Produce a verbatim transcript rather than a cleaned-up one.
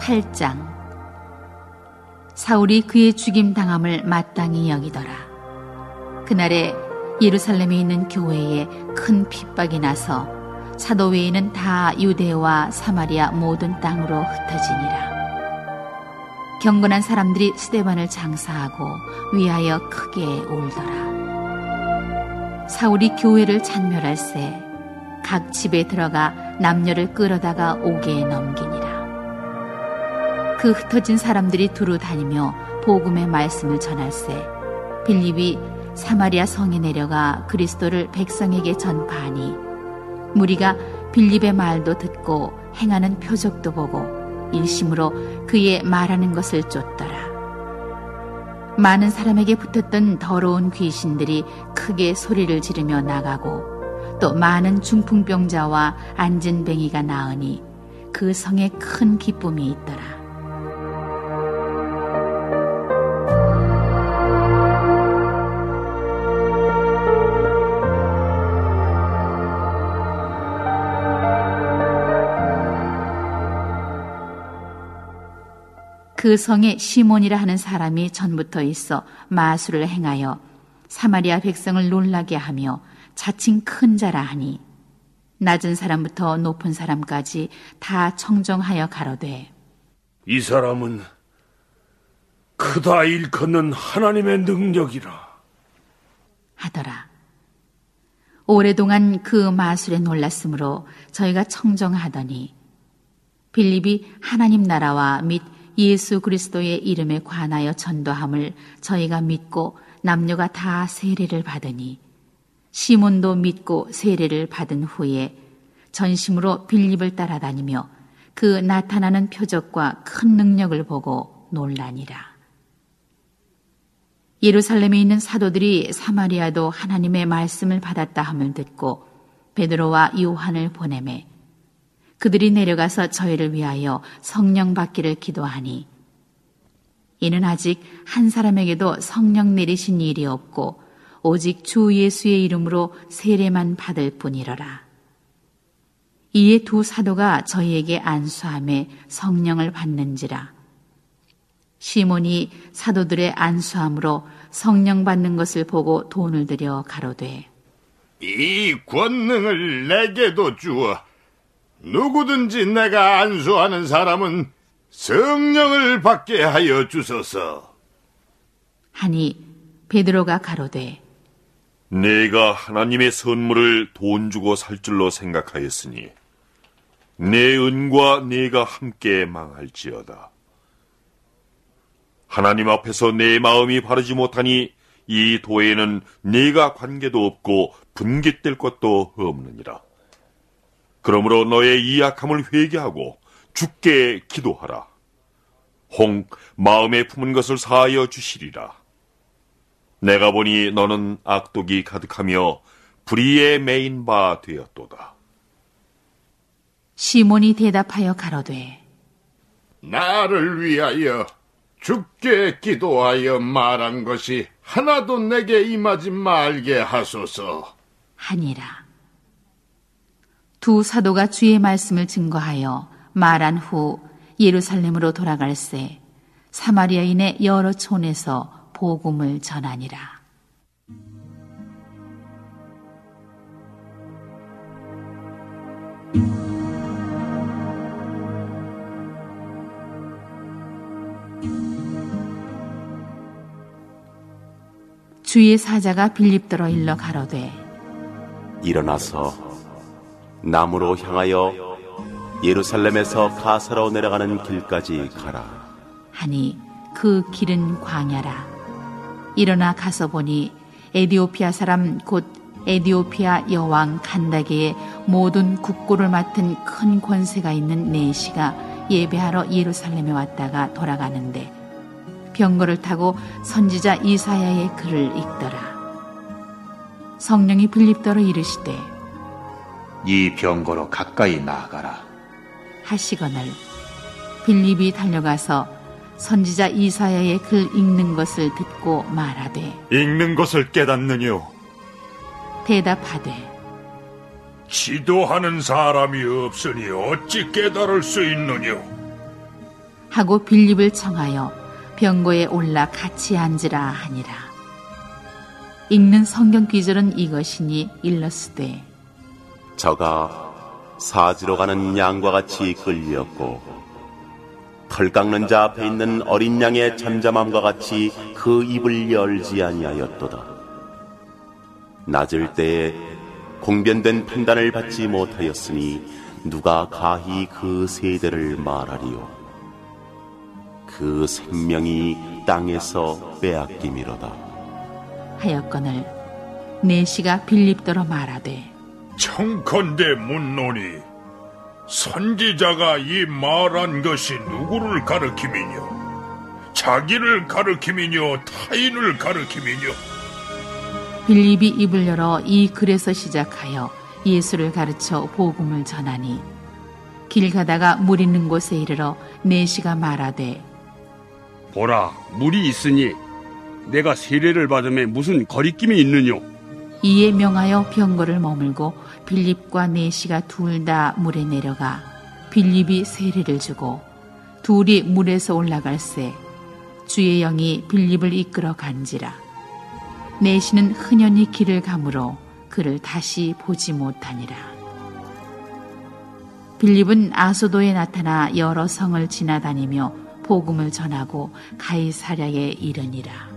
팔 장. 사울이 그의 죽임당함을 마땅히 여기더라. 그날에 예루살렘에 있는 교회에 큰 핍박이 나서 사도 외에는 다 유대와 사마리아 모든 땅으로 흩어지니라. 경건한 사람들이 스데반을 장사하고 위하여 크게 울더라. 사울이 교회를 찬멸할새 각 집에 들어가 남녀를 끌어다가 옥에 넘기니라. 그 흩어진 사람들이 두루 다니며 복음의 말씀을 전할새 빌립이 사마리아 성에 내려가 그리스도를 백성에게 전파하니 무리가 빌립의 말도 듣고 행하는 표적도 보고 일심으로 그의 말하는 것을 쫓더라. 많은 사람에게 붙었던 더러운 귀신들이 크게 소리를 지르며 나가고 또 많은 중풍병자와 안진뱅이가 나으니 그 성에 큰 기쁨이 있더라. 그 성에 시몬이라 하는 사람이 전부터 있어 마술을 행하여 사마리아 백성을 놀라게 하며 자칭 큰 자라 하니 낮은 사람부터 높은 사람까지 다 청정하여 가로되 이 사람은 크다 일컫는 하나님의 능력이라 하더라. 오래동안 그 마술에 놀랐으므로 저희가 청정하더니 빌립이 하나님 나라와 및 예수 그리스도의 이름에 관하여 전도함을 저희가 믿고 남녀가 다 세례를 받으니 시몬도 믿고 세례를 받은 후에 전심으로 빌립을 따라다니며 그 나타나는 표적과 큰 능력을 보고 놀라니라. 예루살렘에 있는 사도들이 사마리아도 하나님의 말씀을 받았다 함을 듣고 베드로와 요한을 보내매 그들이 내려가서 저희를 위하여 성령 받기를 기도하니 이는 아직 한 사람에게도 성령 내리신 일이 없고 오직 주 예수의 이름으로 세례만 받을 뿐이러라. 이에 두 사도가 저희에게 안수함에 성령을 받는지라. 시몬이 사도들의 안수함으로 성령 받는 것을 보고 돈을 들여 가로되 이 권능을 내게도 주어 누구든지 내가 안수하는 사람은 성령을 받게 하여 주소서. 하니 베드로가 가로되 내가 하나님의 선물을 돈 주고 살 줄로 생각하였으니 내 은과 내가 함께 망할지어다. 하나님 앞에서 내 마음이 바르지 못하니 이 도에는 내가 관계도 없고 분깃될 것도 없느니라. 그러므로 너의 이 약함을 회개하고 주께 기도하라. 홍 마음에 품은 것을 사하여 주시리라. 내가 보니 너는 악독이 가득하며 불의에 매인 바 되었도다. 시몬이 대답하여 가로되 나를 위하여 주께 기도하여 말한 것이 하나도 내게 임하지 말게 하소서 하니라. 두 사도가 주의 말씀을 증거하여 말한 후 예루살렘으로 돌아갈새 사마리아인의 여러 촌에서 복음을 전하니라. 주의 사자가 빌립더러 일러 가로되 일어나서 남으로 향하여 예루살렘에서 가사로 내려가는 길까지 가라 하니 그 길은 광야라. 일어나 가서 보니 에디오피아 사람 곧 에디오피아 여왕 간다게의 모든 국고를 맡은 큰 권세가 있는 네시가 예배하러 예루살렘에 왔다가 돌아가는데 병거를 타고 선지자 이사야의 글을 읽더라. 성령이 빌립더러 이르시되 이 병거로 가까이 나아가라 하시거늘 빌립이 달려가서 선지자 이사야의 글 읽는 것을 듣고 말하되 읽는 것을 깨닫느뇨? 대답하되 지도하는 사람이 없으니 어찌 깨달을 수 있느뇨? 하고 빌립을 청하여 병고에 올라 같이 앉으라 하니라. 읽는 성경 귀절은 이것이니 일러스되 저가 사지로 가는 양과 같이 끌렸고 털 깎는 자 앞에 있는 어린 양의 잠잠함과 같이 그 입을 열지 아니하였도다. 낮을 때에 공변된 판단을 받지 못하였으니 누가 가히 그 세대를 말하리요. 그 생명이 땅에서 빼앗김이로다. 하였거늘 내시가 빌립더러 말하되 청컨대 묻노니 선지자가 이 말한 것이 누구를 가르킴이뇨? 자기를 가르킴이뇨? 타인을 가르킴이뇨? 빌립이 입을 열어 이 글에서 시작하여 예수를 가르쳐 복음을 전하니 길 가다가 물 있는 곳에 이르러 내시가 말하되 보라, 물이 있으니 내가 세례를 받음에 무슨 거리낌이 있느뇨? 이에 명하여 병거를 머물고 빌립과 내시가 둘 다 물에 내려가 빌립이 세례를 주고 둘이 물에서 올라갈새 주의 영이 빌립을 이끌어 간지라. 내시는 흔연히 길을 가므로 그를 다시 보지 못하니라. 빌립은 아소도에 나타나 여러 성을 지나다니며 복음을 전하고 가이사랴에 이르니라.